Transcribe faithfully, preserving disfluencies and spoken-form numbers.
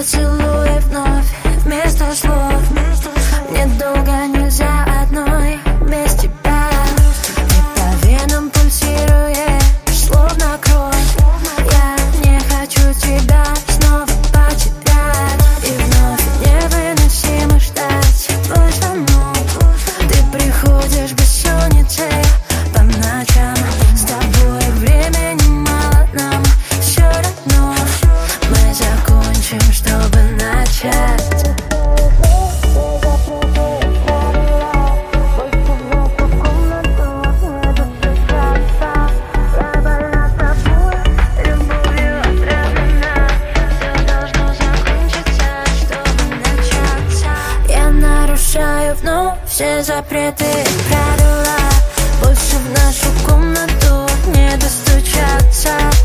поцелуй вновь вместо слов. Мне долго нельзя одной без тебя. Ты по венам пульсируешь, словно кровь. Я не хочу тебя снова потерять. И вновь невыносимо ждать твой звонок. Ты приходишь бессонницей по ночам. С тобой времени мало, нам все равно. Мы закончим, чтобы начать. Я нарушаю вновь все запреты и правила. Больше в нашу комнату не достучаться.